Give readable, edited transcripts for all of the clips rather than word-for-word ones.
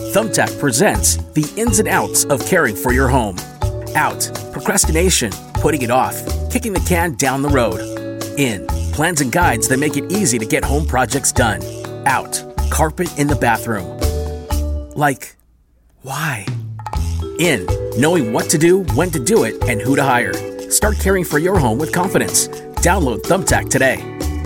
Thumbtack presents the ins and outs of caring for your home. Out, procrastination, putting it off, kicking the can down the road. In, plans and guides that make it easy to get home projects done. Out, carpet in the bathroom. Like, why? In, knowing what to do, when to do it, and who to hire. Start caring for your home with confidence. Download Thumbtack today.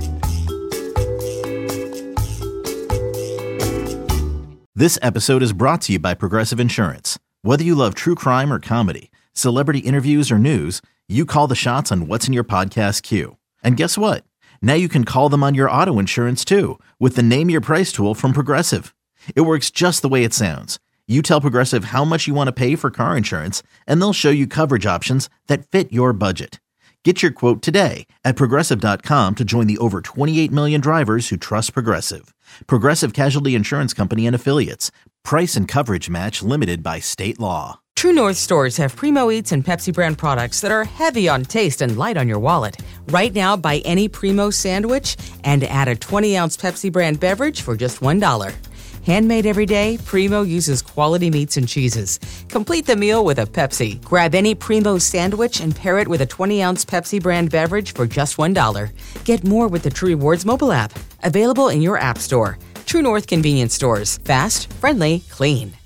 This episode is brought to you by Progressive Insurance. Whether you love true crime or comedy, celebrity interviews or news, you call the shots on what's in your podcast queue. And guess what? Now you can call them on your auto insurance too with the Name Your Price tool from Progressive. It works just the way it sounds. You tell Progressive how much you want to pay for car insurance, and they'll show you coverage options that fit your budget. Get your quote today at Progressive.com to join the over 28 million drivers who trust Progressive. Progressive Casualty Insurance Company and Affiliates. Price and coverage match limited by state law. True North stores have Primo Eats and Pepsi brand products that are heavy on taste and light on your wallet. Right now, buy any Primo sandwich and add a 20-ounce Pepsi brand beverage for just $1. Handmade every day, Primo uses quality meats and cheeses. Complete the meal with a Pepsi. Grab any Primo sandwich and pair it with a 20-ounce Pepsi brand beverage for just $1. Get more with the True Rewards mobile app. Available in your app store. True North convenience stores. Fast, friendly, clean.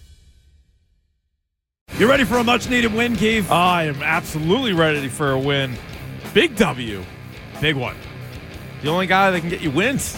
You ready for a much-needed win, Keith? I am absolutely ready for a win. Big W. Big one. The only guy that can get you wins.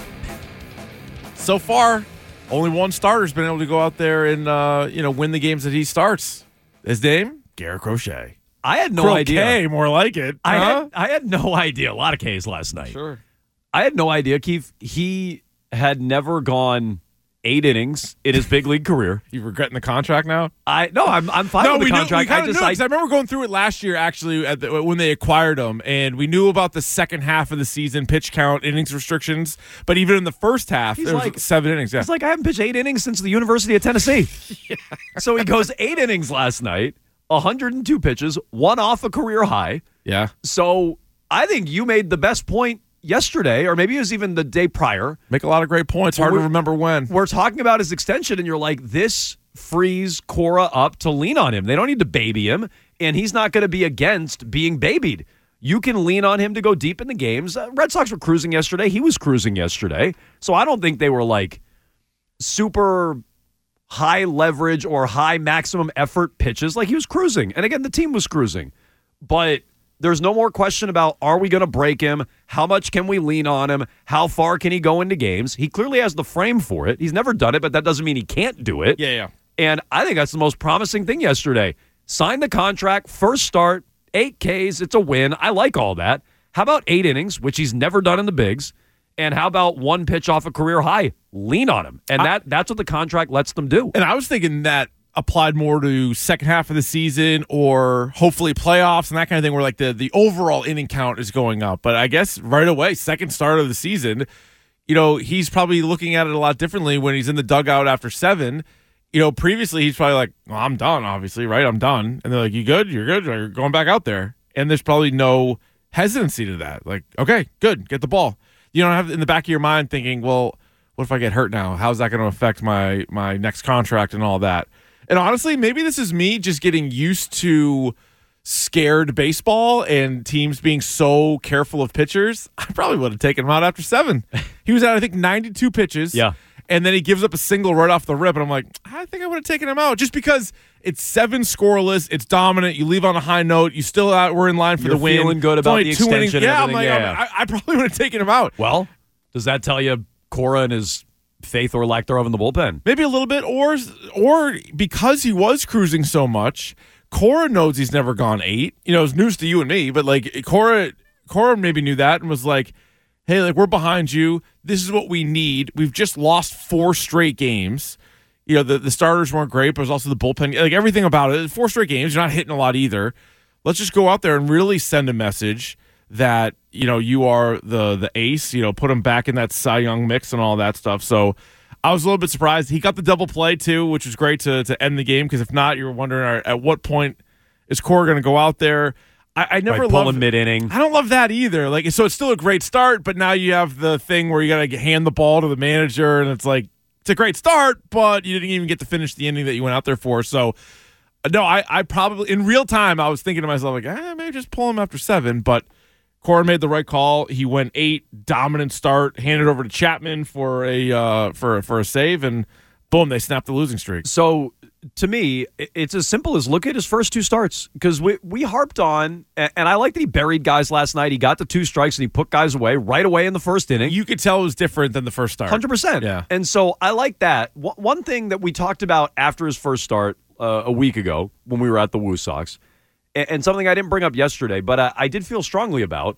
So far, only one starter's been able to go out there and win the games that he starts. His name? Garrett Crochet. I had no idea. More like it. I had no idea. A lot of Ks last night. Sure. I had no idea, Keith. He had never gone 8 innings in his big league career. You regretting the contract now? I'm fine with the contract. I remember going through it last year, actually, when they acquired him, and we knew about the second half of the season, pitch count, innings restrictions. But even in the first half, there was 7 innings. Yeah. He's like, I haven't pitched 8 innings since the University of Tennessee. Yeah. So he goes 8 innings last night, 102 pitches, 1 off a career high. Yeah. So I think you made the best point yesterday, or maybe it was even the day prior. Make a lot of great points. Hard to remember when. We're talking about his extension, and you're like, this frees Cora up to lean on him. They don't need to baby him, and he's not going to be against being babied. You can lean on him to go deep in the games. Red Sox were cruising yesterday. He was cruising yesterday. So I don't think they were like super high leverage or high maximum effort pitches. Like, he was cruising. And again, the team was cruising. But there's no more question about, are we going to break him? How much can we lean on him? How far can he go into games? He clearly has the frame for it. He's never done it, but that doesn't mean he can't do it. Yeah. And I think that's the most promising thing yesterday. Sign the contract, first start, 8 Ks, it's a win. I like all that. How about 8 innings, which he's never done in the bigs? And how about 1 pitch off a career high? Lean on him. And that's what the contract lets them do. And I was thinking that applied more to second half of the season or hopefully playoffs and that kind of thing, where like the overall inning count is going up. But I guess right away, second start of the season, he's probably looking at it a lot differently when he's in the dugout after 7. Previously he's probably like, well, I'm done, obviously, right? I'm done. And they're like, you good? You're good? You're going back out there. And there's probably no hesitancy to that. Like, okay, good, get the ball. You don't have in the back of your mind thinking, well, what if I get hurt now? How's that going to affect my next contract and all that? And honestly, maybe this is me just getting used to scared baseball and teams being so careful of pitchers. I probably would have taken him out after 7. He was at, I think, 92 pitches. Yeah. And then he gives up a single right off the rip. And I'm like, I think I would have taken him out just because it's 7 scoreless. It's dominant. You leave on a high note. You still we're in line for the win. You're feeling good about the extension. Yeah, I'm like, I probably would have taken him out. Well, does that tell you Cora and his faith or lack thereof in the bullpen? Maybe a little bit, or because he was cruising so much, Cora knows he's never gone 8. It's news to you and me, but like Cora maybe knew that and was like, hey, like, we're behind you. This is what we need. We've just lost 4 straight games. The starters weren't great, but it was also the bullpen. Like, everything about it. 4 straight games. You're not hitting a lot either. Let's just go out there and really send a message that, you are the ace. Put him back in that Cy Young mix and all that stuff. So I was a little bit surprised. He got the double play, too, which was great to end the game, because if not, you were wondering at what point is Cora going to go out there. I never pull him mid-inning. I don't love that either. Like, so it's still a great start, but now you have the thing where you got to hand the ball to the manager, and it's like, it's a great start, but you didn't even get to finish the inning that you went out there for. So, no, I probably, in real time, I was thinking to myself, like, maybe just pull him after 7. But Cora made the right call. He went 8, dominant start, handed over to Chapman for a save, and boom, they snapped the losing streak. So, to me, it's as simple as look at his first 2 starts, because we harped on, and I like that he buried guys last night. He got the 2 strikes and he put guys away right away in the first inning. You could tell it was different than the first start. 100%. Yeah. And so I like that. One thing that we talked about after his first start a week ago when we were at the Woo Sox, and something I didn't bring up yesterday, but I did feel strongly about,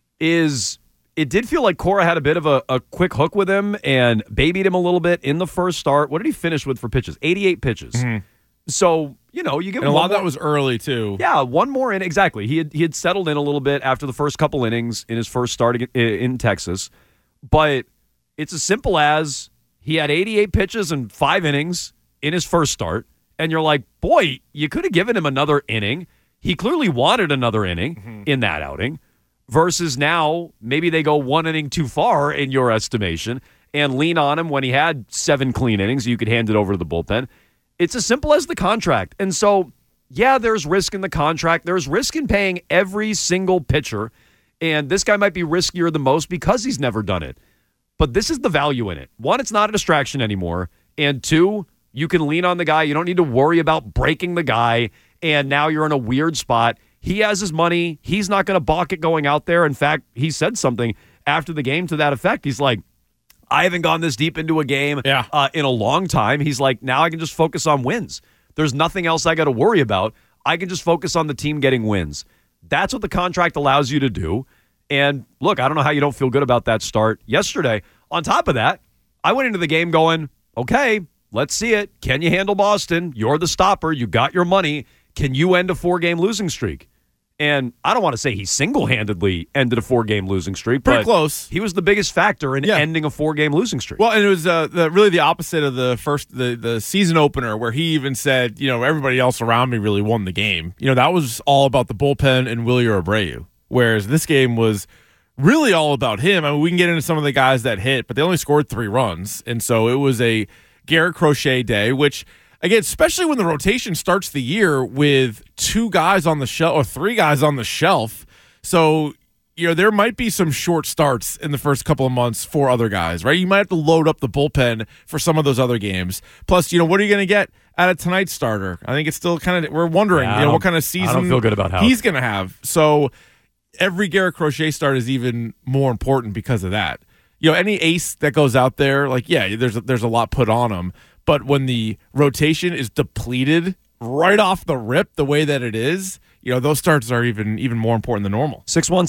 is it did feel like Cora had a bit of a quick hook with him and babied him a little bit in the first start. What did he finish with for pitches? 88 pitches. Mm-hmm. So, you give him a lot of that was early, too. Yeah, one more in. Exactly. He had settled in a little bit after the first couple innings in his first start in Texas. But it's as simple as he had 88 pitches and 5 innings in his first start. And you're like, boy, you could have given him another inning. He clearly wanted another inning in that outing. Versus now, maybe they go 1 inning too far in your estimation and lean on him when he had 7 clean innings. You could hand it over to the bullpen. It's as simple as the contract. And so, yeah, there's risk in the contract. There's risk in paying every single pitcher. And this guy might be riskier than most because he's never done it. But this is the value in it. 1, it's not a distraction anymore. And 2, you can lean on the guy. You don't need to worry about breaking the guy. And now you're in a weird spot. He has his money. He's not going to balk it going out there. In fact, he said something after the game to that effect. He's like, I haven't gone this deep into a game in a long time. He's like, now I can just focus on wins. There's nothing else I got to worry about. I can just focus on the team getting wins. That's what the contract allows you to do. And look, I don't know how you don't feel good about that start yesterday. On top of that, I went into the game going, okay, let's see it. Can you handle Boston? You're the stopper. You got your money. Can you end a 4-game losing streak? And I don't want to say he single-handedly ended a 4-game losing streak. Pretty but close. He was the biggest factor in ending a 4-game losing streak. Well, and it was really the opposite of the season opener, where he even said, everybody else around me really won the game. That was all about the bullpen and Wilyer Abreu. Whereas this game was really all about him. I mean, we can get into some of the guys that hit, but they only scored 3 runs. And so it was a Garrett Crochet day, which, again, especially when the rotation starts the year with 2 guys on the shelf or 3 guys on the shelf. So, there might be some short starts in the first couple of months for other guys, right? You might have to load up the bullpen for some of those other games. Plus, what are you going to get out of tonight's starter? I think it's still kind of, we're wondering, what kind of season I don't feel good about how he's going to have. So every Garrett Crochet start is even more important because of that. Any ace that goes out there, there's a lot put on him. But when the rotation is depleted right off the rip the way that it is, those starts are even more important than normal.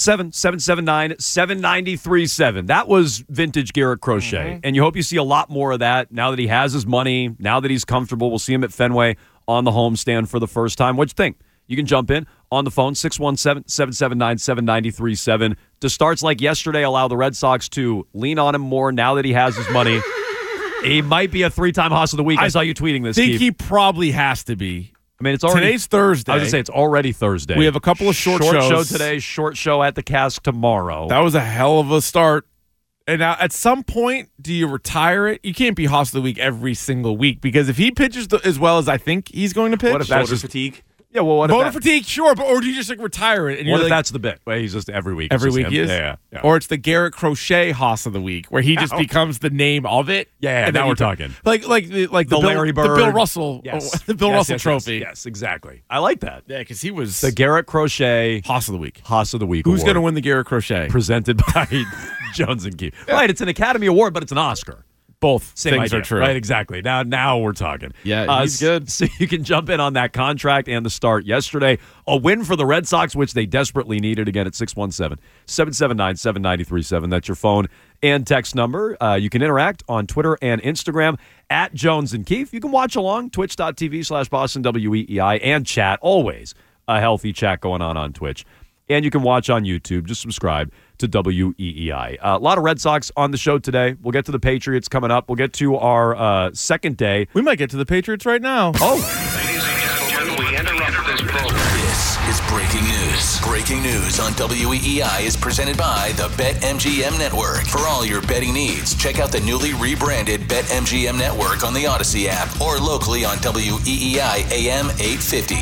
617-779-7937. That was vintage Garrett Crochet. Mm-hmm. And you hope you see a lot more of that now that he has his money, now that he's comfortable. We'll see him at Fenway on the homestand for the first time. What'd you think? You can jump in on the phone, 617-779-7937. Do starts like yesterday allow the Red Sox to lean on him more now that he has his money? He might be a 3-time Hoss of the Week. I saw you tweeting this, I think Keith. He probably has to be. I mean, it's already today's Thursday. I was going to say it's already Thursday. We have a couple of short shows. Short show today, short show at the Cask tomorrow. That was a hell of a start. And now, at some point, do you retire it? You can't be Hoss of the Week every single week, because if he pitches as well as I think he's going to pitch, what if that's fatigue? Yeah, well, what voter fatigue, sure, but or do you just retire it? And what if that's the bit? Well, he's just every week. Every week him. he is? Yeah. Or it's the Garrett Crochet Hoss of the Week, where he just becomes the name of it. Yeah, and now we're talking. Like the Larry Bird. The Bill Russell. Yes. The Bill Russell trophy. Yes, exactly. I like that. Yeah, because he was the Garrett Crochet Hoss of the Week. Hoss of the Week. Who's going to win the Garrett Crochet? Presented by Jones and Keith. Right, it's an Academy Award, but it's an Oscar. Both Same things idea, are true. Right, exactly. Now we're talking. Yeah, he's good. So you can jump in on that contract and the start yesterday. A win for the Red Sox, which they desperately needed, again at 617-779-7937. That's your phone and text number. You can interact on Twitter and Instagram at Jones and Keith. You can watch along, twitch.tv/BostonWEEI, and chat. Always a healthy chat going on Twitch. And you can watch on YouTube. Just subscribe to WEEI. A lot of Red Sox on the show today. We'll get to the Patriots coming up. We'll get to our second day. We might get to the Patriots right now. Oh. Ladies and gentlemen, we interrupt this program. This is Breaking news. Breaking news on WEEI is presented by the BetMGM Network. For all your betting needs, check out the newly rebranded BetMGM Network on the Odyssey app or locally on WEEI AM 850.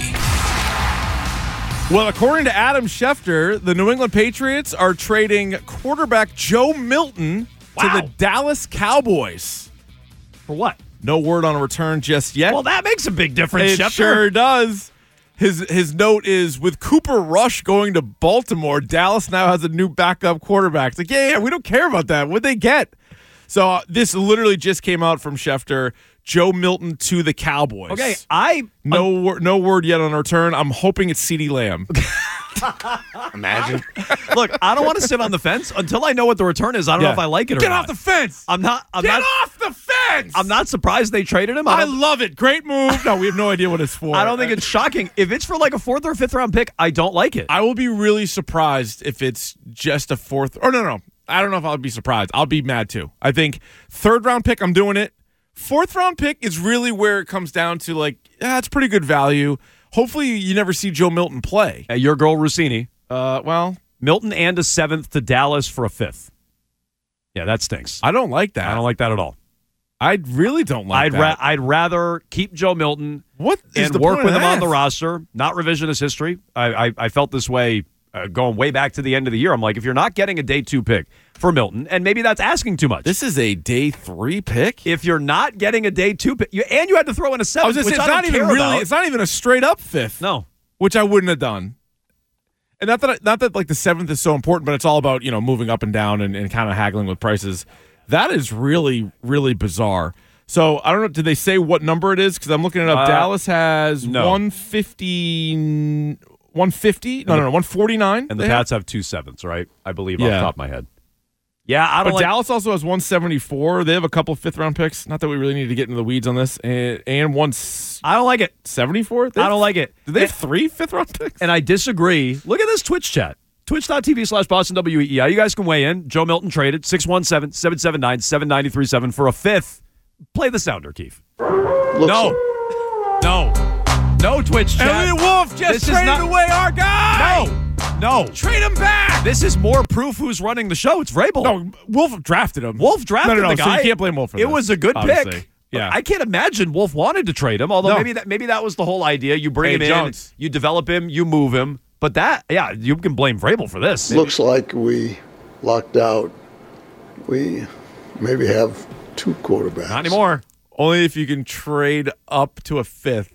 Well, according to Adam Schefter, the New England Patriots are trading quarterback Joe Milton to the Dallas Cowboys. For what? No word on a return just yet. Well, that makes a big difference, It Schefter. sure does. His note is, with Cooper Rush going to Baltimore, Dallas now has a new backup quarterback. It's like, yeah, we don't care about that. What'd they get? So this literally just came out from Schefter. Joe Milton to the Cowboys. Okay, no word yet on a return. I'm hoping it's CeeDee Lamb. Imagine. Look, I don't want to sit on the fence until I know what the return is. I don't know if I like it or not. Get off the fence. I'm not off the fence. I'm not surprised they traded him. I love it. Great move. No, we have no idea what it's for. I don't think it's shocking. If it's for like a 4th or 5th round pick, I don't like it. I will be really surprised if it's just a 4th. Or no. I don't know if I'll be surprised. I'll be mad too. I think 3rd round pick, I'm doing it. 4th round pick is really where it comes down to, like, it's pretty good value. Hopefully you never see Joe Milton play. Your girl Rossini. Well, Milton and a 7th to Dallas for a 5th. Yeah, that stinks. I don't like that. I don't like that at all. I really don't like that. I'd rather keep Joe Milton and work with him on the roster, not revisionist history. I felt this way going way back to the end of the year. I'm like, if you're not getting a day 2 pick for Milton, and maybe that's asking too much. This is a day 3 pick? If you're not getting a day 2 pick, and you had to throw in a 7th, which I don't care about. It's not even a straight up 5th. No. Which I wouldn't have done. And not that like the 7th is so important, but it's all about, moving up and down and kind of haggling with prices. That is really, really bizarre. So I don't know. Did they say what number it is? Because I'm looking it up. Dallas has 150. 150? No, 149. And the Pats have 2 7ths, right? I believe off the top of my head. Yeah, I don't. But Dallas also has 174. They have a couple of 5th round picks. Not that we really need to get into the weeds on this. And one. I don't like it. 74. I don't like it. Do they have 3 5th round picks? And I disagree. Look at this Twitch chat. Twitch.tv/BostonWEEI. You guys can weigh in. Joe Milton traded 617-779-7937 for a 5th. Play the sounder, Keith. No, Twitch chat. Elliot Wolf just traded away our guy. No. Trade him back. This is more proof who's running the show. It's Vrabel. No, Wolf drafted him. Wolf drafted the guy. So you can't blame Wolf for this. It was a good pick. Yeah. I can't imagine Wolf wanted to trade him, although maybe that was the whole idea. You bring him in, you develop him, you move him. But you can blame Vrabel for this. Looks like we lucked out. We maybe have 2 quarterbacks. Not anymore. Only if you can trade up to a 5th.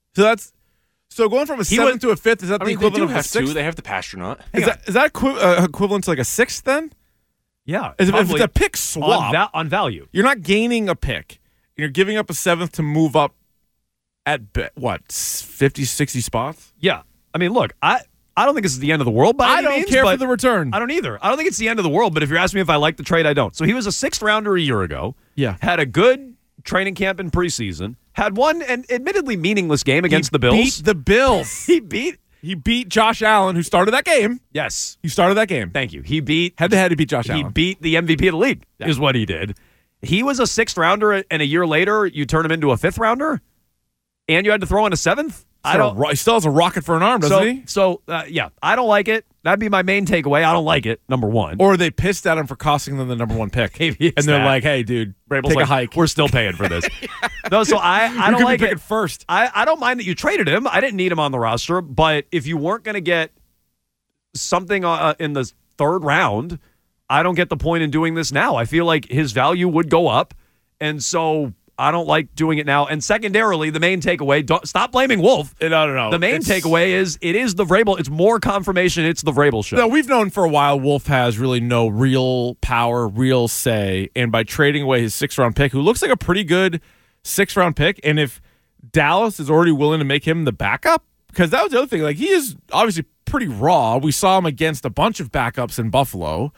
So going from a 7th to a 5th, is that the equivalent of a 6th? They have the Pastronaut. Is that equivalent to like a 6th then? Yeah. If it's a pick swap. On value. You're not gaining a pick. You're giving up a 7th to move up at, 50, 60 spots? Yeah. I mean, look, I don't think this is the end of the world by any means. I don't care for the return. I don't either. I don't think it's the end of the world, but if you're asking me if I like the trade, I don't. So he was a 6th rounder a year ago. Yeah. Had a good training camp in preseason. Had one, and admittedly meaningless game against the Bills. Beat the Bills. He beat Josh Allen, who started that game. Yes. He started that game. Thank you. He beat head-to-head, he beat Josh Allen. He beat the MVP of the league, is what he did. He was a 6th rounder, and a year later, you turn him into a 5th rounder, and you had to throw in a 7th? He still has a rocket for an arm, doesn't he? So, I don't like it. That'd be my main takeaway. I don't like it, number one. Or are they pissed at him for costing them the number 1 pick? Maybe and they're like, hey, dude, Vrabel's take a hike. We're still paying for this. No, so I don't like it. First. I don't mind that you traded him. I didn't need him on the roster. But if you weren't going to get something in the 3rd round, I don't get the point in doing this now. I feel like his value would go up. And so I don't like doing it now. And secondarily, the main takeaway, stop blaming Wolf. No. The main takeaway is it is the Vrabel. It's more confirmation it's the Vrabel show. No, we've known for a while Wolf has really no real power, real say. And by trading away his 6th round pick, who looks like a pretty good 6th round pick, and if Dallas is already willing to make him the backup, because that was the other thing. Like, he is obviously pretty raw. We saw him against a bunch of backups in Buffalo.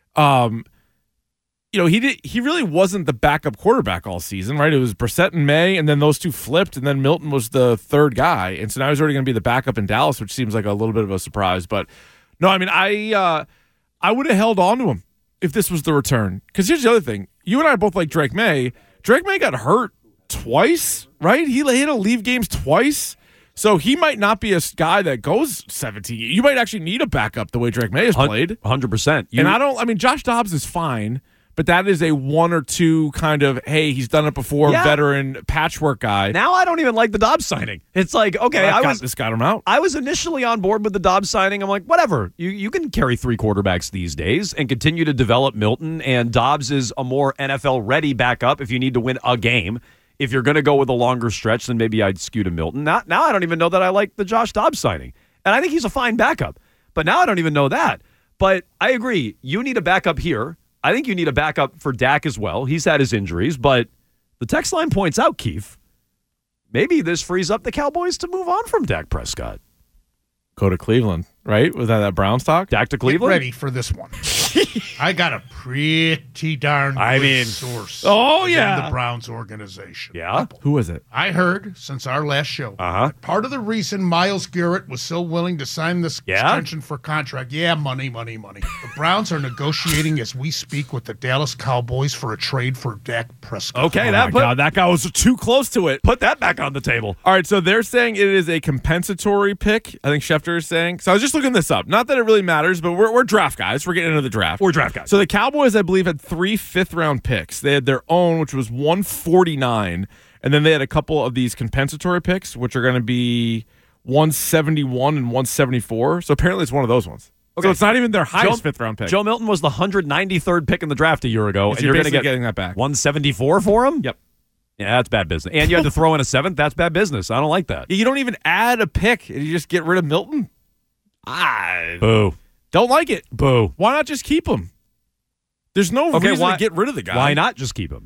He really wasn't the backup quarterback all season, right? It was Brissett and May, and then those 2 flipped, and then Milton was the 3rd guy. And so now he's already going to be the backup in Dallas, which seems like a little bit of a surprise. But no, I mean, I would have held on to him if this was the return. Because here's the other thing. You and I both like Drake May. Drake May got hurt twice, right? He had to leave games twice. So he might not be a guy that goes 17. You might actually need a backup the way Drake May has played. 100%. Josh Dobbs is fine, but that is a 1 or 2 kind of, hey, he's done it before, veteran patchwork guy. Now I don't even like the Dobbs signing. It's like, okay, this got him out. I was initially on board with the Dobbs signing. I'm like, whatever. You can carry 3 quarterbacks these days and continue to develop Milton, and Dobbs is a more NFL-ready backup if you need to win a game. If you're going to go with a longer stretch, then maybe I'd skew to Milton. Now I don't even know that I like the Josh Dobbs signing. And I think he's a fine backup. But now I don't even know that. But I agree. You need a backup here. I think you need a backup for Dak as well. He's had his injuries. But the text line points out, Keith, maybe this frees up the Cowboys to move on from Dak Prescott. Go to Cleveland, right? Was that Browns talk? Dak to Cleveland? Get ready for this one. I got a pretty darn good source. Oh, within yeah. the Browns organization. Yeah? Who was it? I heard since our last show, that part of the reason Myles Garrett was so willing to sign this extension for contract, money. The Browns are negotiating as we speak with the Dallas Cowboys for a trade for Dak Prescott. Okay, that guy was too close to it. Put that back on the table. All right, so they're saying it is a compensatory pick. I think Schefter is saying. So I was just looking this up. Not that it really matters, but we're draft guys. We're getting into the draft. We're draft guys. So the Cowboys, I believe, had 3 5th-round picks. They had their own, which was 149, and then they had a couple of these compensatory picks, which are going to be 171 and 174. So apparently it's one of those ones. Okay. So it's not even their highest 5th-round pick. Joe Milton was the 193rd pick in the draft a year ago, and you're going to get getting that back. 174 for him? Yep. Yeah, that's bad business. And you had to throw in a 7th. That's bad business. I don't like that. You don't even add a pick. You just get rid of Milton. Boo. Don't like it. Boo. Why not just keep him? There's no reason to get rid of the guy. Why not just keep him?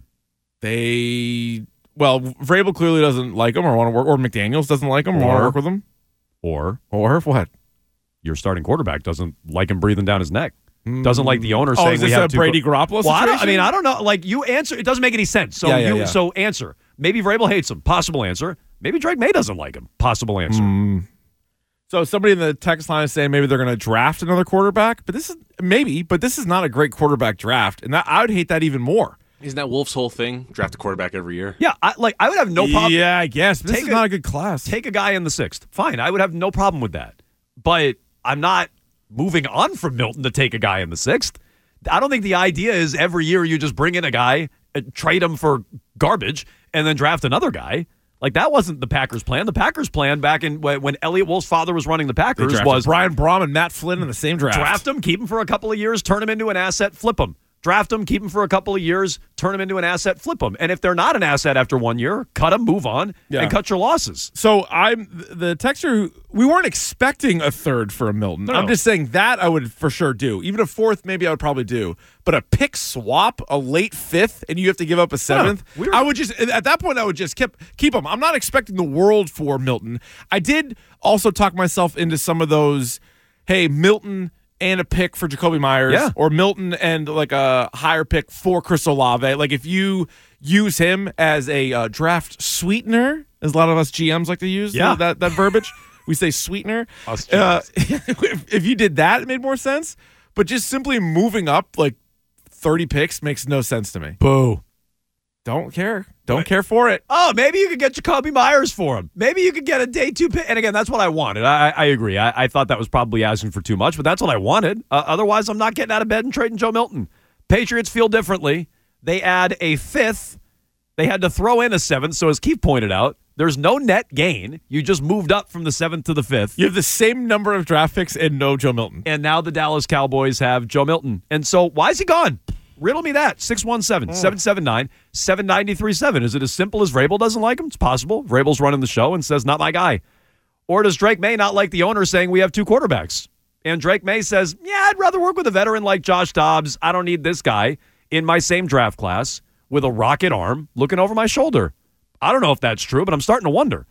Vrabel clearly doesn't like him or want to work, or McDaniels doesn't like him or want to work with him. Or what? Your starting quarterback doesn't like him breathing down his neck. Doesn't like the owner saying is this we have a Brady Garoppolo situation? I don't know. Like, you answer. It doesn't make any sense. So So answer. Maybe Vrabel hates him. Possible answer. Maybe Drake May doesn't like him. Possible answer. So somebody in the text line is saying maybe they're going to draft another quarterback, but this is not a great quarterback draft, and I would hate that even more. Isn't that Wolf's whole thing? Draft a quarterback every year? Yeah, I would have no problem. Yeah, I guess. This is not a good class. Take a guy in the 6th. Fine, I would have no problem with that. But I'm not moving on from Milton to take a guy in the 6th. I don't think the idea is every year you just bring in a guy, trade him for garbage, and then draft another guy. Like, that wasn't the Packers' plan. The Packers' plan back in when Elliott Wolf's father was running the Packers was Brian Braum and Matt Flynn in the same draft. Draft him, keep him for a couple of years, turn him into an asset, flip him. Draft him, keep him for a couple of years, turn him into an asset, flip him. And if they're not an asset after 1 year, cut them, move on, and cut your losses. So the texter, we weren't expecting a 3rd for a Milton. No. I'm just saying that I would for sure do. Even a 4th, maybe I would probably do. But a pick swap, a late 5th, and you have to give up a 7th, I would just, at that point, I would just keep him. I'm not expecting the world for Milton. I did also talk myself into some of those, hey, Milton and a pick for Jacoby Myers, or Milton and like a higher pick for Chris Olave. Like, if you use him as a draft sweetener, as a lot of us GMs like to use that verbiage, we say sweetener. If you did that, it made more sense. But just simply moving up like 30 picks makes no sense to me. Boo. Don't care. Don't care for it. Oh, maybe you could get Jacoby Myers for him. Maybe you could get a day 2 pick. And again, that's what I wanted. I agree. I thought that was probably asking for too much, but that's what I wanted. Otherwise, I'm not getting out of bed and trading Joe Milton. Patriots feel differently. They add a 5th. They had to throw in a 7th. So as Keith pointed out, there's no net gain. You just moved up from the 7th to the 5th. You have the same number of draft picks and no Joe Milton. And now the Dallas Cowboys have Joe Milton. And so why is he gone? Riddle me that. 617-779-7937. Is it as simple as Vrabel doesn't like him? It's possible. Vrabel's running the show and says, not my guy. Or does Drake May not like the owner saying we have 2 quarterbacks? And Drake May says, I'd rather work with a veteran like Josh Dobbs. I don't need this guy in my same draft class with a rocket arm looking over my shoulder. I don't know if that's true, but I'm starting to wonder.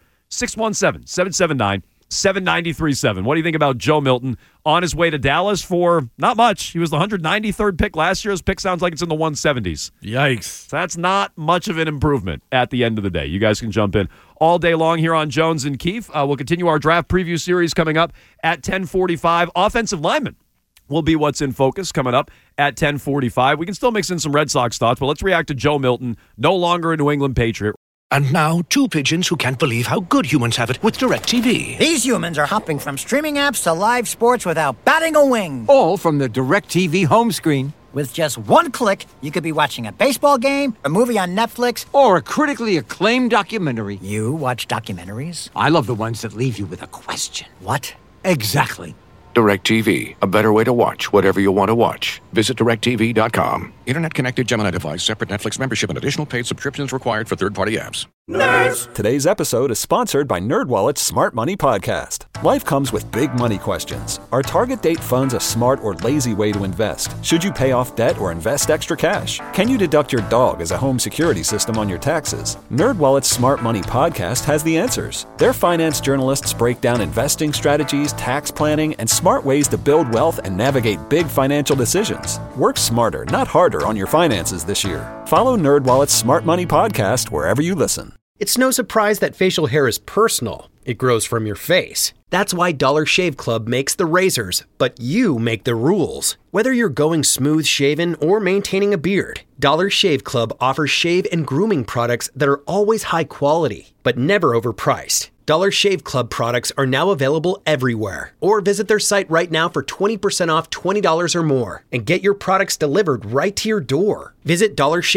617-779-7937. What do you think about Joe Milton on his way to Dallas for not much? He was the 193rd pick last year. His pick sounds like it's in the 170s. Yikes. So that's not much of an improvement at the end of the day. You guys can jump in all day long here on Jones and Keefe. We'll continue our draft preview series coming up at 10:45. Offensive lineman will be what's in focus coming up at 10:45. We can still mix in some Red Sox thoughts, but let's react to Joe Milton, no longer a New England Patriot. And now, two pigeons who can't believe how good humans have it with DirecTV. These humans are hopping from streaming apps to live sports without batting a wing. All from the DirecTV home screen. With just one click, you could be watching a baseball game, a movie on Netflix, or a critically acclaimed documentary. You watch documentaries? I love the ones that leave you with a question. What? Exactly. DirecTV, a better way to watch whatever you want to watch. Visit DirecTV.com. Internet-connected Gemini device, separate Netflix membership, and additional paid subscriptions required for third-party apps. Nerds! Today's episode is sponsored by NerdWallet's Smart Money Podcast. Life comes with big money questions. Are target date funds a smart or lazy way to invest? Should you pay off debt or invest extra cash? Can you deduct your dog as a home security system on your taxes? NerdWallet's Smart Money Podcast has the answers. Their finance journalists break down investing strategies, tax planning, and smart ways to build wealth and navigate big financial decisions. Work smarter, not harder on your finances this year. Follow NerdWallet's Smart Money Podcast wherever you listen. It's no surprise that facial hair is personal. It grows from your face. That's why Dollar Shave Club makes the razors, but you make the rules. Whether you're going smooth shaven or maintaining a beard, Dollar Shave Club offers shave and grooming products that are always high quality, but never overpriced. Dollar Shave Club products are now available everywhere. Or visit their site right now for 20% off $20 or more and get your products delivered right to your door. Visit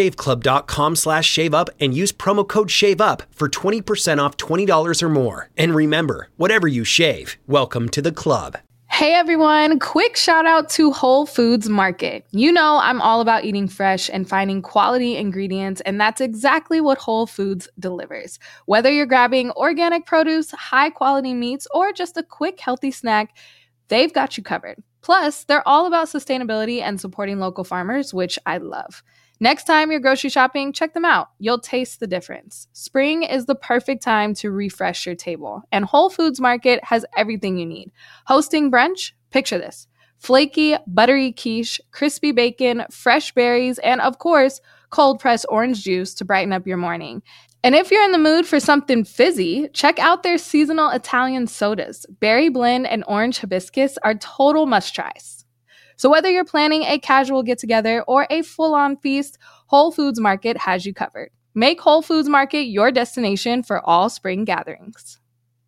dollarshaveclub.com/shaveup and use promo code SHAVEUP for 20% off $20 or more. And remember, whatever you shave, welcome to the club. Hey everyone, quick shout out to Whole Foods Market. You know I'm all about eating fresh and finding quality ingredients, and that's exactly what Whole Foods delivers. Whether you're grabbing organic produce, high quality meats, or just a quick healthy snack, they've got you covered. Plus, they're all about sustainability and supporting local farmers, which I love. Next time you're grocery shopping, check them out. You'll taste the difference. Spring is the perfect time to refresh your table, and Whole Foods Market has everything you need. Hosting brunch? Picture this. Flaky, buttery quiche, crispy bacon, fresh berries, and of course, cold-pressed orange juice to brighten up your morning. And if you're in the mood for something fizzy, check out their seasonal Italian sodas. Berry blend and orange hibiscus are total must-tries. So whether you're planning a casual get-together or a full-on feast, Whole Foods Market has you covered. Make Whole Foods Market your destination for all spring gatherings.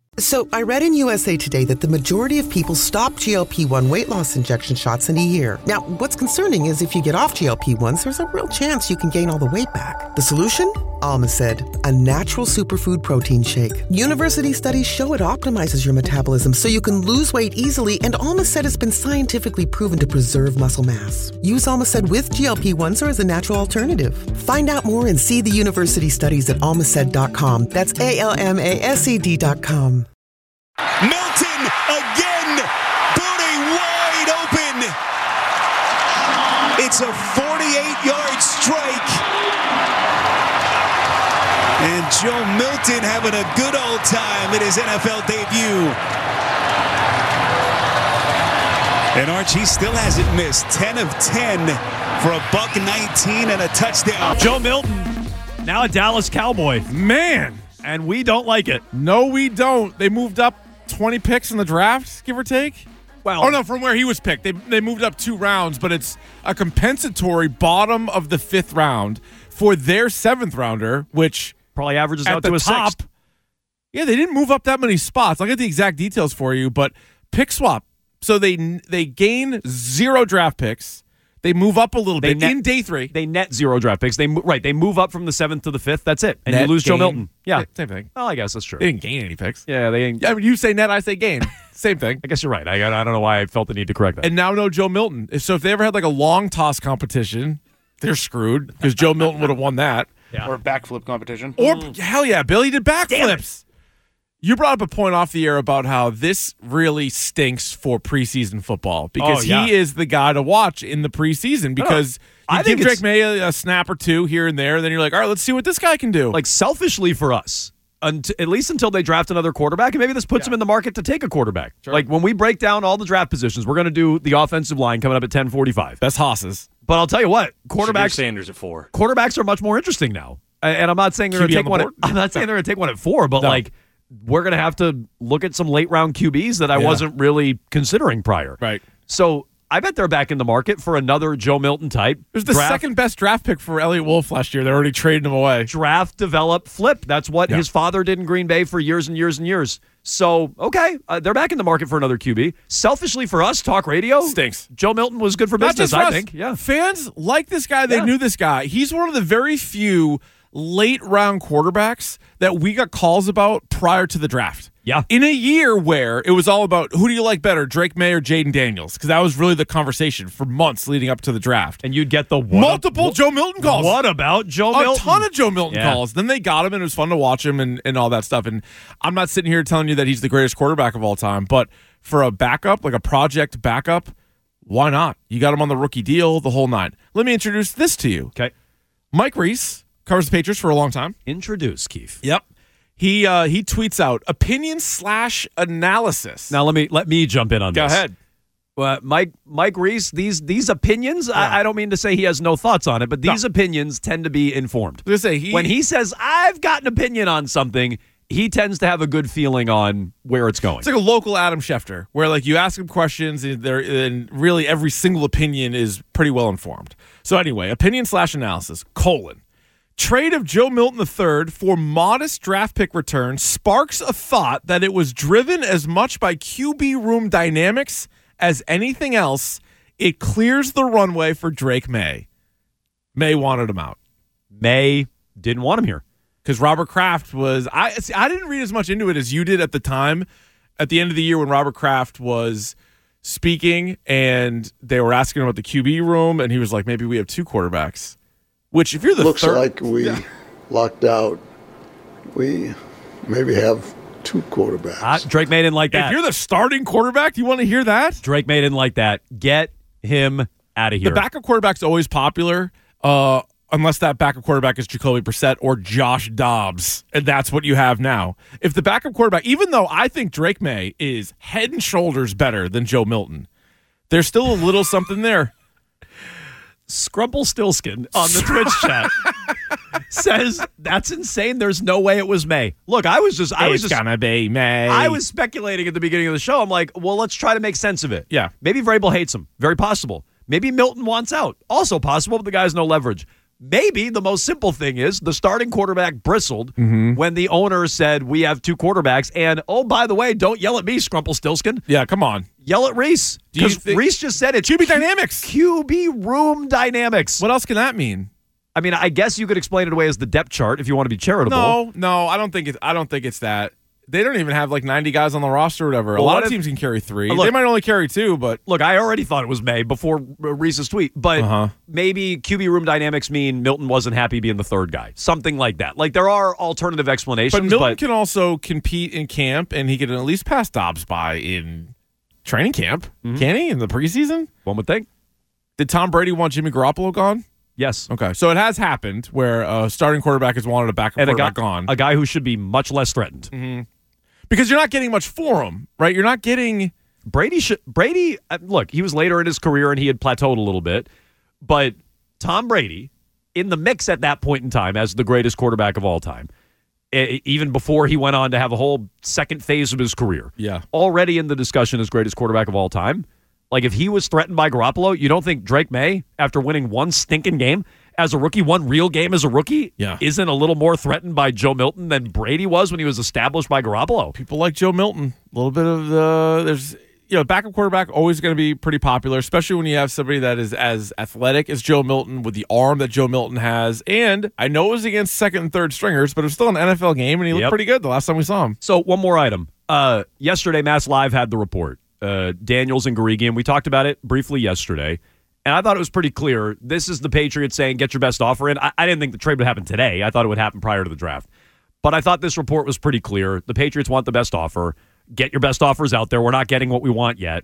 So I read in USA Today that the majority of people stop GLP-1 weight loss injection shots in a year. Now, what's concerning is if you get off GLP-1s, there's a real chance you can gain all the weight back. The solution? Alma said, a natural superfood protein shake. University studies show it optimizes your metabolism so you can lose weight easily, and Alma said it's been scientifically proven to preserve muscle mass. Use Alma said with GLP-1s or as a natural alternative. Find out more and see the university studies at almasaid.com. That's ALMASED.com. Milton again, booty wide open. It's a 48-yard strike. And Joe Milton having a good old time in his NFL debut. And Archie still hasn't missed. 10 of 10 for a $119 and a touchdown. Joe Milton, now a Dallas Cowboy. Man. And we don't like it. No, we don't. They moved up 20 picks in the draft, give or take. Well, oh no, from where he was picked, they moved up 2 rounds, but it's a compensatory bottom of the 5th round for their 7th rounder, which probably averages out to a top. 6th. Yeah, they didn't move up that many spots. I'll get the exact details for you, but pick swap. So they gain 0 draft picks. They move up a little bit in day 3. They net 0 draft picks. They move up from the 7th to the 5th. That's it, and net, you lose gain. Joe Milton. Yeah, same thing. Well, I guess that's true. They didn't gain any picks. Yeah, they didn't. I mean, you say net, I say gain. Same thing. I guess you're right. I don't know why I felt the need to correct that. And now no Joe Milton. So if they ever had like a long toss competition, they're screwed because Joe Milton would have won that. Yeah. Or a backflip competition. Or hell yeah, Billy did backflips. You brought up a point off the air about how this really stinks for preseason football because he is the guy to watch in the preseason because you give Drake May a snap or 2 here and there, and then you're like, all right, let's see what this guy can do. Like selfishly for us, at least until they draft another quarterback, and maybe this puts him in the market to take a quarterback. Sure. Like when we break down all the draft positions, we're going to do the offensive line coming up at 10:45. Best hosses. But I'll tell you what, quarterbacks. Sanders at 4. Quarterbacks are much more interesting now, and I'm not saying they're going to take one. I'm not saying they're going to take one at 4, but like we're going to have to look at some late round QBs that I wasn't really considering prior. Right. So I bet they're back in the market for another Joe Milton type. It was the second best draft pick for Elliott Wolf last year. They're already trading him away. Draft, develop, flip. That's what his father did in Green Bay for years and years and years. So, okay, they're back in the market for another QB. Selfishly for us, talk radio stinks. Joe Milton was good for business, I think. Yeah, fans like this guy. They knew this guy. He's one of the very few late-round quarterbacks that we got calls about prior to the draft. Yeah. In a year where it was all about who do you like better, Drake May or Jaden Daniels? Because that was really the conversation for months leading up to the draft. And you'd get the multiple Joe Milton calls. What about Joe Milton? A ton of Joe Milton calls. Then they got him, and it was fun to watch him and all that stuff. And I'm not sitting here telling you that he's the greatest quarterback of all time, but for a backup, like a project backup, why not? You got him on the rookie deal, the whole nine. Let me introduce this to you. Okay. Mike Reese covers the Patriots for a long time. Introduce, Keith. Yep. He tweets out opinion/analysis. Now let me jump in on this. Go ahead. Mike Reese, these opinions, I don't mean to say he has no thoughts on it, but these opinions tend to be informed. When he says, I've got an opinion on something, he tends to have a good feeling on where it's going. It's like a local Adam Schefter, where like you ask him questions and really every single opinion is pretty well informed. So anyway, opinion/analysis, : trade of Joe Milton III for modest draft pick return sparks a thought that it was driven as much by QB room dynamics as anything else. It clears the runway for Drake May. May wanted him out. May didn't want him here. Because Robert Kraft was... I didn't read as much into it as you did at the time. At the end of the year when Robert Kraft was speaking and they were asking him about the QB room, and he was like, maybe we have two quarterbacks. Which, if you're the looks third, like we lucked out. We maybe have two quarterbacks. Drake May didn't like that. If you're the starting quarterback, do you want to hear that? Drake May didn't like that. Get him out of here. The backup quarterback's always popular, unless that backup quarterback is Jacoby Brissett or Josh Dobbs, and that's what you have now. If the backup quarterback, even though I think Drake May is head and shoulders better than Joe Milton, there's still a little something there. Scrumple Stillskin on the Twitch chat says that's insane. There's no way it was May. Look, I was just gonna be May. I was speculating at the beginning of the show. I'm like, well, let's try to make sense of it. Yeah. Maybe Vrabel hates him. Very possible. Maybe Milton wants out. Also possible, but the guy has no leverage. Maybe the most simple thing is the starting quarterback bristled when the owner said we have two quarterbacks. And, oh, by the way, don't yell at me, Scrumple Stillskin. Yeah, come on. Yell at Reese. Because Reese just said it. QB dynamics. QB room dynamics. What else can that mean? I mean, I guess you could explain it away as the depth chart if you want to be charitable. No, I don't think it's that. They don't even have like 90 guys on the roster or whatever. Well, a lot of teams can carry three. Look, they might only carry two, but... Look, I already thought it was May before Reese's tweet, but maybe QB room dynamics mean Milton wasn't happy being the third guy. Something like that. Like, there are alternative explanations. But Milton can also compete in camp, and he can at least pass Dobbs by in training camp. Can he? In the preseason? One would think. Did Tom Brady want Jimmy Garoppolo gone? Yes. Okay. So it has happened where a starting quarterback has wanted a backup quarterback gone. A guy who should be much less threatened. Because you're not getting much for him, right? You're not getting... Brady, look, he was later in his career and he had plateaued a little bit. But Tom Brady, in the mix at that point in time as the greatest quarterback of all time, even before he went on to have a whole second phase of his career, already in the discussion as greatest quarterback of all time. Like, if he was threatened by Garoppolo, you don't think Drake May, after winning one stinking game as a rookie, one real game as a rookie, isn't a little more threatened by Joe Milton than Brady was when he was established by Garoppolo? People like Joe Milton. A little bit of there's, backup quarterback always going to be pretty popular, especially when you have somebody that is as athletic as Joe Milton with the arm that Joe Milton has. And I know it was against second and third stringers, but it was still an NFL game, and he looked pretty good the last time we saw him. So one more item. Yesterday, Mass Live had the report. Daniels and Guregian. We talked about it briefly yesterday, and I thought it was pretty clear. This is the Patriots saying, get your best offer in. I didn't think the trade would happen today. I thought it would happen prior to the draft. But I thought this report was pretty clear. The Patriots want the best offer. Get your best offers out there. We're not getting what we want yet.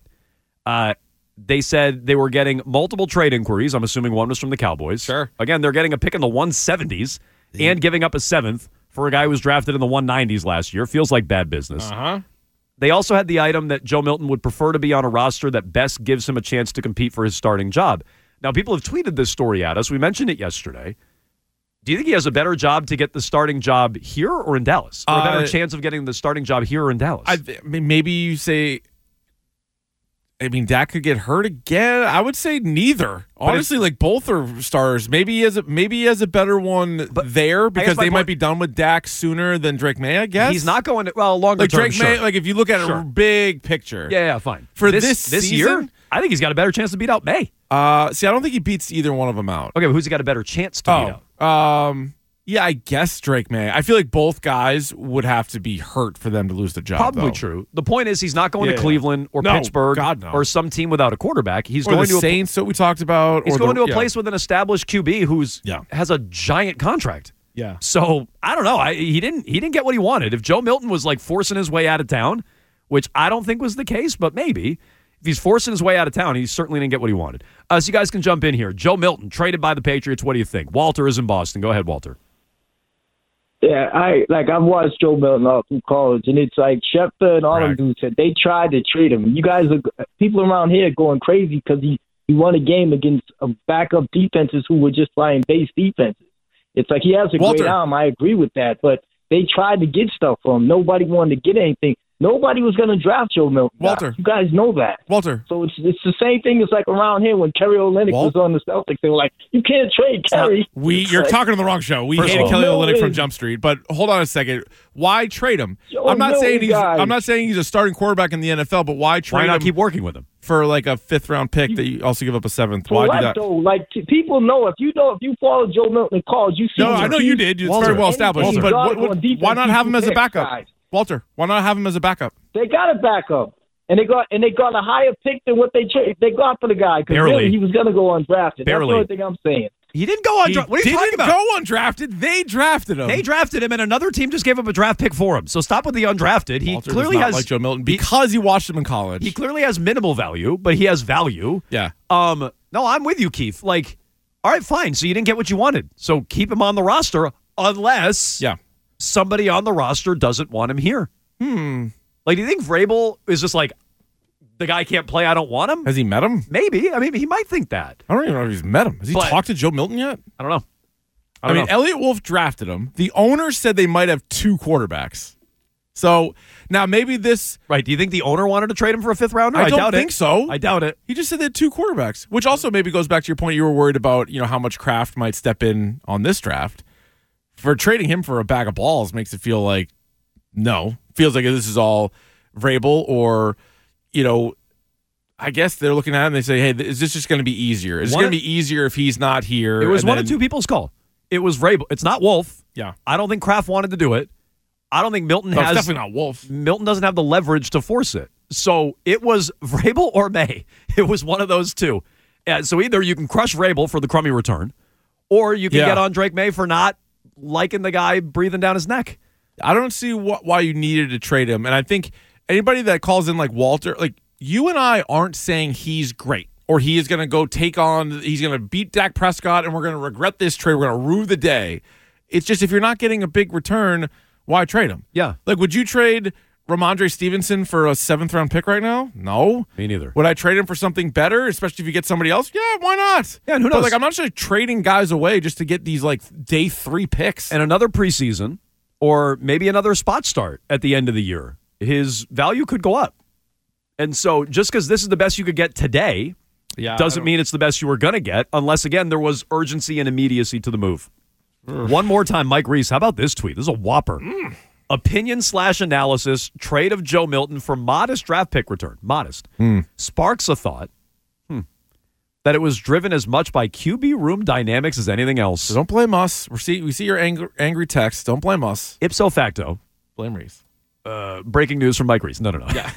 They said they were getting multiple trade inquiries. I'm assuming one was from the Cowboys. Sure. Again, they're getting a pick in the 170s and giving up a 7th for a guy who was drafted in the 190s last year. Feels like bad business. They also had the item that Joe Milton would prefer to be on a roster that best gives him a chance to compete for his starting job. Now, people have tweeted this story at us. We mentioned it yesterday. Do you think he has a better job to get the starting job here or in Dallas? Or a better chance of getting the starting job here or in Dallas? Maybe you say I mean, Dak could get hurt again. I would say neither. Honestly, like both are stars. Maybe he has a better one there because they might be done with Dak sooner than Drake May, I guess. He's not going to, longer like term. Drake May, like if you look at a big picture. Yeah, fine. For this season, year, I think he's got a better chance to beat out May. See, I don't think he beats either one of them out. Okay, but who's he got a better chance to beat out? Yeah, I guess Drake May. I feel like both guys would have to be hurt for them to lose the job. Probably true. The point is he's not going to Cleveland or Pittsburgh or some team without a quarterback. He's going to the Saints that we talked about. He's going to a place with an established QB who's has a giant contract. Yeah. So I don't know. He didn't get what he wanted. If Joe Milton was like forcing his way out of town, which I don't think was the case, but maybe. If he's forcing his way out of town, he certainly didn't get what he wanted. So you guys can jump in here. Joe Milton, traded by the Patriots. What do you think? Walter is in Boston. Go ahead, Walter. Yeah, I've watched Joe Milton all through college, and it's like Schefter and all them dudes said they tried to trade him. You guys people around here going crazy because he won a game against backup defenses who were just playing base defenses. It's like he has a great arm. I agree with that, but they tried to get stuff from him. Nobody wanted to get anything. Nobody was going to draft Joe Milton. Walter. You guys know that. Walter. So it's the same thing as like around here when Kelly Olynyk was on the Celtics. They were like, you can't trade Kelly. You're talking to the wrong show. We hated Kelly Olynyk from Jump Street, but hold on a second. Why trade him? I'm not saying he's a starting quarterback in the NFL, but why trade him? Why not keep working with him? For like a 5th round pick that you also give up a 7th. Why do that? Though? Like people know if you follow Joe Milton in college, you see. No, I know you did. It's very well established. But why not have him as a backup? Walter, why not have him as a backup? They got a backup, and they got a higher pick than what they got for the guy because really he was going to go undrafted. That's the only thing I'm saying. He didn't go undrafted. What are you talking about? He didn't go undrafted. They drafted him. They drafted him, and another team just gave him a draft pick for him. So stop with the undrafted. He Walter clearly does not has like Joe Milton because he watched him in college. He clearly has minimal value, but he has value. Yeah. No, I'm with you, Keith. Like, all right, fine. So you didn't get what you wanted. So keep him on the roster unless somebody on the roster doesn't want him here. Like, do you think Vrabel is just like, the guy can't play, I don't want him? Has he met him? Maybe. I mean, he might think that. I don't even know if he's met him. Has he talked to Joe Milton yet? I don't know. I mean, Elliott Wolf drafted him. The owner said they might have 2 quarterbacks. So now maybe this. Right. Do you think the owner wanted to trade him for a 5th rounder? I don't think so. I doubt it. He just said they had 2 quarterbacks, which also maybe goes back to your point. You were worried about, how much Kraft might step in on this draft. For trading him for a bag of balls makes it feel like no. Feels like this is all Vrabel or, I guess they're looking at it and they say, hey, is this just going to be easier? Is it going to be easier if he's not here? It was one of 2 people's call. It was Vrabel. It's not Wolf. Yeah. I don't think Kraft wanted to do it. I don't think Milton has. It's definitely not Wolf. Milton doesn't have the leverage to force it. So it was Vrabel or May. It was one of those 2. So either you can crush Vrabel for the crummy return, or you can get on Drake May for not liking the guy breathing down his neck. I don't see why you needed to trade him. And I think anybody that calls in like Walter, like you and I aren't saying he's great or he is going to go he's going to beat Dak Prescott and we're going to regret this trade. We're going to rue the day. It's just if you're not getting a big return, why trade him? Yeah. Like, would you trade Ramondre Stevenson for a 7th round pick right now? No. Me neither. Would I trade him for something better, especially if you get somebody else? Yeah, why not? Yeah, and who knows? But like, I'm not just trading guys away just to get these like day 3 picks. And another preseason. Or maybe another spot start at the end of the year. His value could go up. And so just because this is the best you could get today doesn't mean it's the best you were going to get unless, again, there was urgency and immediacy to the move. One more time, Mike Reese. How about this tweet? This is a whopper. Opinion/analysis, trade of Joe Milton for modest draft pick return. Modest. Sparks a thought that it was driven as much by QB room dynamics as anything else. So don't blame us. We see your angry text. Don't blame us. Ipso facto. Blame Reese. Breaking news from Mike Reese. No. Yeah.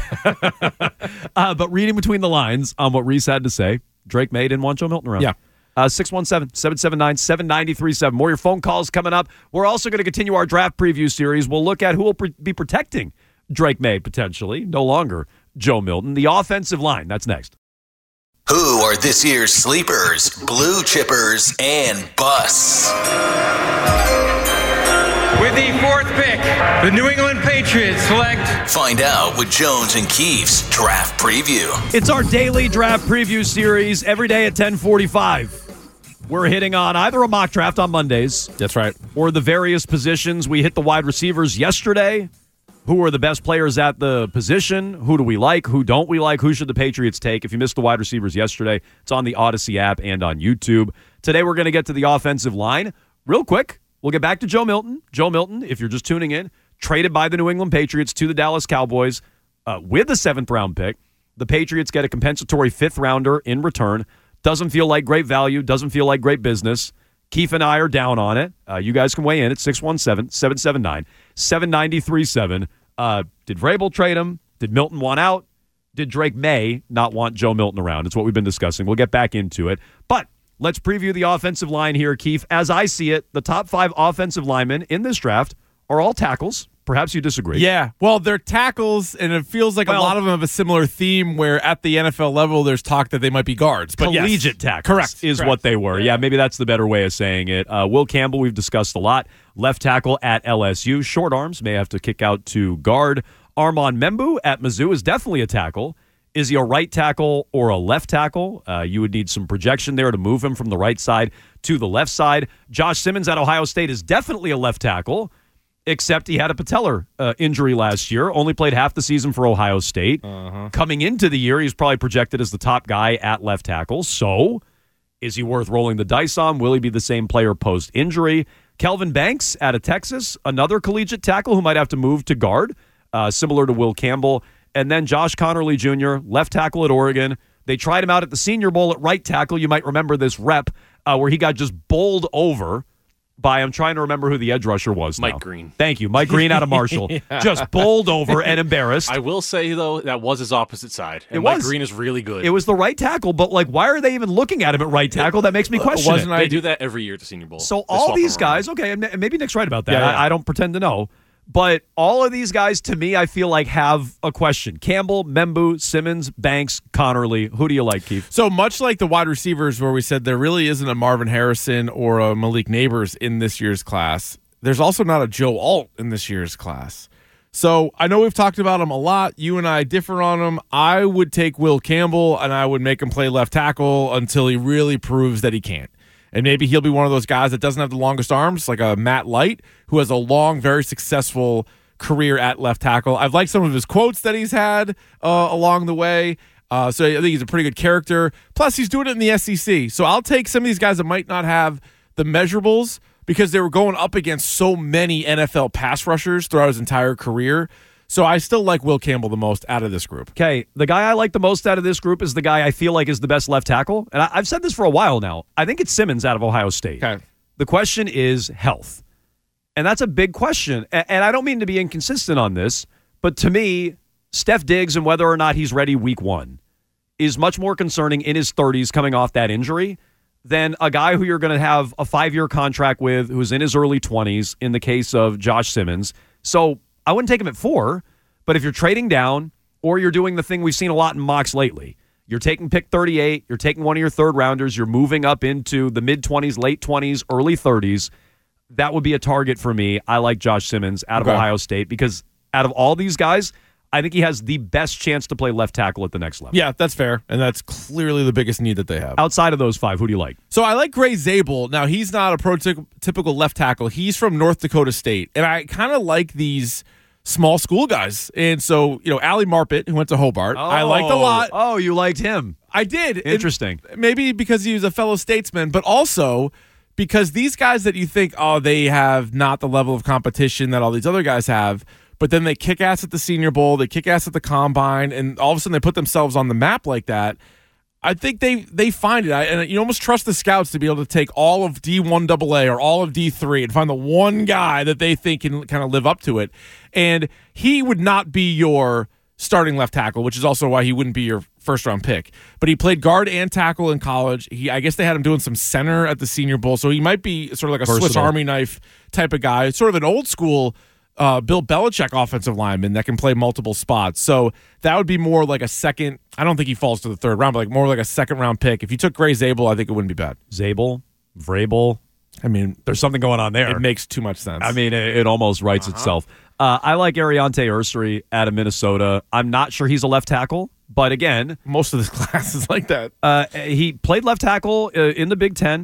But reading between the lines on what Reese had to say, Drake May didn't want Joe Milton around. Yeah. 617-779-7937. More of your phone calls coming up. We're also going to continue our draft preview series. We'll look at who will be protecting Drake May potentially. No longer Joe Milton. The offensive line. That's next. Who are this year's sleepers, blue chippers, and busts? With the 4th pick, the New England Patriots select. Find out with Jones and Keefe's draft preview. It's our daily draft preview series every day at 10:45. We're hitting on either a mock draft on Mondays. That's right. Or the various positions. We hit the wide receivers yesterday. Who are the best players at the position? Who do we like? Who don't we like? Who should the Patriots take? If you missed the wide receivers yesterday, it's on the Odyssey app and on YouTube. Today, we're going to get to the offensive line. Real quick, we'll get back to Joe Milton. Joe Milton, if you're just tuning in, traded by the New England Patriots to the Dallas Cowboys with a 7th-round pick. The Patriots get a compensatory 5th-rounder in return. Doesn't feel like great value. Doesn't feel like great business. Keith and I are down on it. You guys can weigh in at 617-779-7937. Did Vrabel trade him? Did Milton want out? Did Drake May not want Joe Milton around? It's what we've been discussing. We'll get back into it. But let's preview the offensive line here, Keith. As I see it, the top 5 offensive linemen in this draft are all tackles. Perhaps you disagree. Yeah, well, they're tackles, and it feels like a lot of them have a similar theme where at the NFL level, there's talk that they might be guards. But collegiate tackles is what they were. Yeah, maybe that's the better way of saying it. Will Campbell, we've discussed a lot. Left tackle at LSU. Short arms, may have to kick out to guard. Armand Membu at Mizzou is definitely a tackle. Is he a right tackle or a left tackle? You would need some projection there to move him from the right side to the left side. Josh Simmons at Ohio State is definitely a left tackle. Except he had a patellar injury last year, only played half the season for Ohio State. Coming into the year, he's probably projected as the top guy at left tackle. So is he worth rolling the dice on? Will he be the same player post-injury? Kelvin Banks out of Texas, another collegiate tackle who might have to move to guard, similar to Will Campbell. And then Josh Connerly Jr., left tackle at Oregon. They tried him out at the Senior Bowl at right tackle. You might remember this rep where he got just bowled over by, I'm trying to remember who the edge rusher was now. Mike Green. Thank you. Mike Green out of Marshall. Just bowled over and embarrassed. I will say, though, that was his opposite side. And Mike Green is really good. It was the right tackle, but why are they even looking at him at right tackle? That makes me question it. They do that every year at the Senior Bowl. So all these guys, okay, and maybe Nick's right about that. I don't pretend to know. But all of these guys, to me, I feel like have a question. Campbell, Membu, Simmons, Banks, Connerly. Who do you like, Keith? So much like the wide receivers where we said there really isn't a Marvin Harrison or a Malik Neighbors in this year's class, there's also not a Joe Alt in this year's class. So I know we've talked about him a lot. You and I differ on him. I would take Will Campbell, and I would make him play left tackle until he really proves that he can't. And maybe he'll be one of those guys that doesn't have the longest arms, like a Matt Light, who has a long, very successful career at left tackle. I've liked some of his quotes that he's had along the way. So I think he's a pretty good character. Plus, he's doing it in the SEC. So I'll take some of these guys that might not have the measurables because they were going up against so many NFL pass rushers throughout his entire career. So I still like Will Campbell the most out of this group. Okay, the guy I like the most out of this group is the guy I feel like is the best left tackle. And I've said this for a while now. I think it's Simmons out of Ohio State. Okay. The question is health. And that's a big question. And I don't mean to be inconsistent on this, but to me, Steph Diggs and whether or not he's ready week 1 is much more concerning in his 30s coming off that injury than a guy who you're going to have a 5-year contract with who's in his early 20s in the case of Josh Simmons. So I wouldn't take him at 4, but if you're trading down or you're doing the thing we've seen a lot in mocks lately, you're taking pick 38, you're taking one of your third rounders, you're moving up into the mid-20s, late 20s, early 30s, that would be a target for me. I like Josh Simmons out of Ohio State because out of all these guys, I think he has the best chance to play left tackle at the next level. Yeah, that's fair, and that's clearly the biggest need that they have. Outside of those 5, who do you like? So I like Gray Zabel. Now, he's not a prototypical left tackle. He's from North Dakota State, and I kind of like these small school guys. And so, Ali Marpet, who went to Hobart, I liked a lot. Oh, you liked him. I did. Interesting. And maybe because he was a fellow statesman, but also because these guys that you think, they have not the level of competition that all these other guys have, but then they kick ass at the Senior Bowl, they kick ass at the Combine, and all of a sudden they put themselves on the map like that. I think they find it. And you almost trust the scouts to be able to take all of D1AA or all of D3 and find the one guy that they think can kind of live up to it. And he would not be your starting left tackle, which is also why he wouldn't be your first-round pick. But he played guard and tackle in college. I guess they had him doing some center at the Senior Bowl, so he might be sort of like a Swiss Army knife type of guy, sort of an old-school Bill Belichick offensive lineman that can play multiple spots. So that would be more like a second. I don't think he falls to the third round, but more like a second-round pick. If you took Gray Zabel, I think it wouldn't be bad. Zabel, Vrabel. I mean, there's something going on there. It makes too much sense. I mean, it almost writes itself. I like Ariante Ursary out of Minnesota. I'm not sure he's a left tackle, but again, most of this class is like that. He played left tackle in the Big Ten.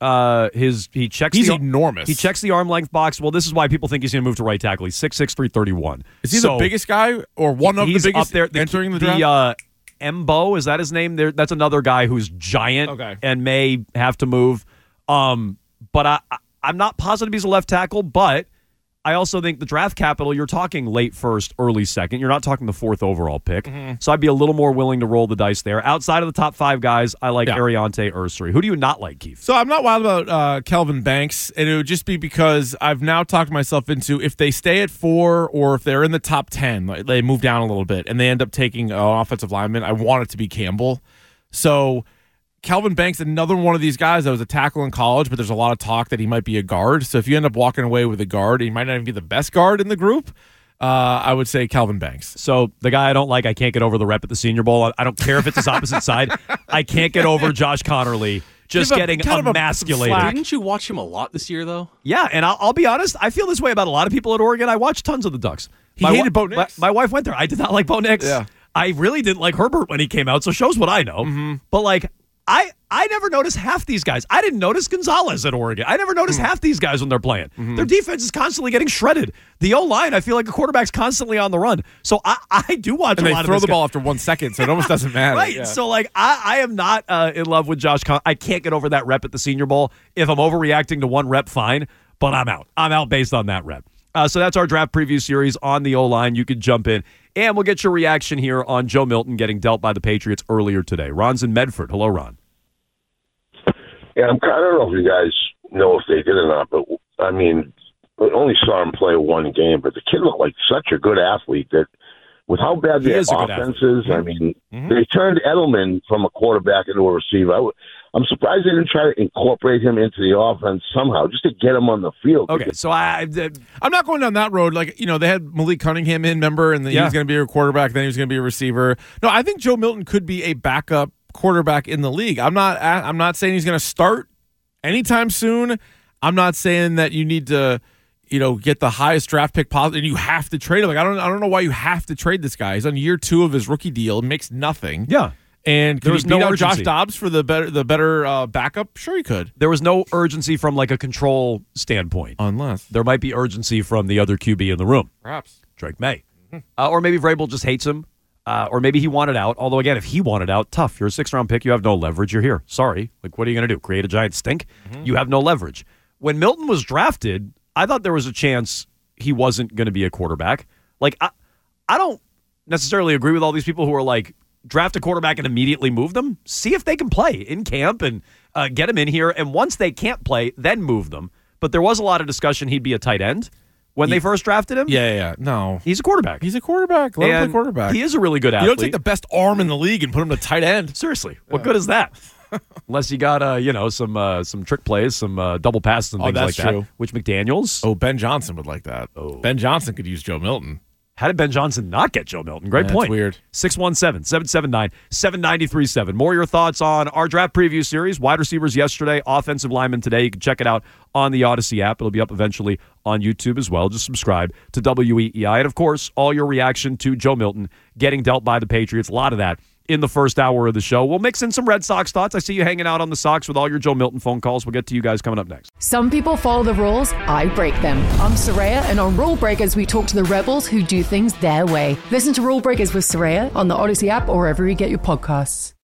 He checks. He's enormous. He checks the arm length box. Well, this is why people think he's going to move to right tackle. He's 6'6", 331. Is he the biggest guy or one of the biggest up there, entering the draft? Embo, is that his name? That's another guy who's giant and may have to move. But I'm not positive he's a left tackle, but I also think the draft capital, you're talking late first, early second. You're not talking the 4th overall pick. Mm-hmm. So I'd be a little more willing to roll the dice there. Outside of the top 5 guys, I like Ariante Ursary. Who do you not like, Keith? So I'm not wild about Kelvin Banks, and it would just be because I've now talked myself into if they stay at 4 or if they're in the top 10, like they move down a little bit, and they end up taking an offensive lineman, I want it to be Campbell. So Kelvin Banks, another one of these guys that was a tackle in college, but there's a lot of talk that he might be a guard. So if you end up walking away with a guard, he might not even be the best guard in the group. I would say Kelvin Banks. So the guy I don't like, I can't get over the rep at the Senior Bowl. I don't care if it's his opposite side. I can't get over Josh Connerly just getting emasculated. Didn't you watch him a lot this year, though? Yeah, and I'll be honest, I feel this way about a lot of people at Oregon. I watched tons of the Ducks. He hated Bo Nix. My wife went there. I did not like Bo Nix. Yeah. I really didn't like Herbert when he came out, so shows what I know. Mm-hmm. But like, I never noticed half these guys. I didn't notice Gonzalez at Oregon. I never noticed half these guys when they're playing. Mm-hmm. Their defense is constantly getting shredded. The O-line, I feel like a quarterback's constantly on the run. So I do watch and a lot of they throw the ball after 1 second, so it almost doesn't matter. Right. Yeah. So like, I am not in love with Josh Connerly. I can't get over that rep at the Senior Bowl. If I'm overreacting to one rep, fine. But I'm out. I'm out based on that rep. So that's our draft preview series on the O-line. You can jump in. And we'll get your reaction here on Joe Milton getting dealt by the Patriots earlier today. Ron's in Medford. Hello, Ron. Yeah, I don't know if you guys know if they did or not, but I mean, I only saw him play one game, but the kid looked like such a good athlete that with how bad their offense is, I mean, they turned Edelman from a quarterback into a receiver. I'm surprised they didn't try to incorporate him into the offense somehow, just to get him on the field. Okay, so I'm not going down that road. Like, you know, they had Malik Cunningham in, remember, and he was going to be a quarterback, then he was going to be a receiver. No, I think Joe Milton could be a backup quarterback in the league. I'm not saying he's going to start anytime soon. I'm not saying that you need to, you know, get the highest draft pick possible and you have to trade him. Like, I don't know why you have to trade this guy. He's on year 2 of his rookie deal, makes nothing. Yeah. And could he beat out Josh urgency. Dobbs for the better backup? Sure, he could. There was no urgency from like a control standpoint. Unless there might be urgency from the other QB in the room. Perhaps Drake May. Or maybe Vrabel just hates him. Or maybe he wanted out. Although, again, if he wanted out, tough. You're a 6th-round pick. You have no leverage. You're here. Sorry. Like, what are you going to do? Create a giant stink? You have no leverage. When Milton was drafted, I thought there was a chance he wasn't going to be a quarterback. Like, I don't necessarily agree with all these people who are like, draft a quarterback and immediately move them. See if they can play in camp and get them in here. And once they can't play, then move them. But there was a lot of discussion he'd be a tight end. When they first drafted him? Yeah. No. He's a quarterback. He's a quarterback. Let him play quarterback. He is a really good athlete. You don't take the best arm in the league and put him to tight end. Seriously. What good is that? Unless you got, some trick plays, some double passes and things like that. True. Which McDaniels? Oh, Ben Johnson would like that. Oh. Ben Johnson could use Joe Milton. How did Ben Johnson not get Joe Milton? Great point. That's weird. 617-779-7937. More of your thoughts on our draft preview series. Wide receivers yesterday, offensive linemen today. You can check it out on the Odyssey app. It'll be up eventually on YouTube as well. Just subscribe to WEEI. And, of course, all your reaction to Joe Milton getting dealt by the Patriots. A lot of that in the first hour of the show. We'll mix in some Red Sox thoughts. I see you hanging out on the Sox with all your Joe Milton phone calls. We'll get to you guys coming up next. Some people follow the rules, I break them. I'm Soraya, and on Rule Breakers, we talk to the rebels who do things their way. Listen to Rule Breakers with Soraya on the Odyssey app or wherever you get your podcasts.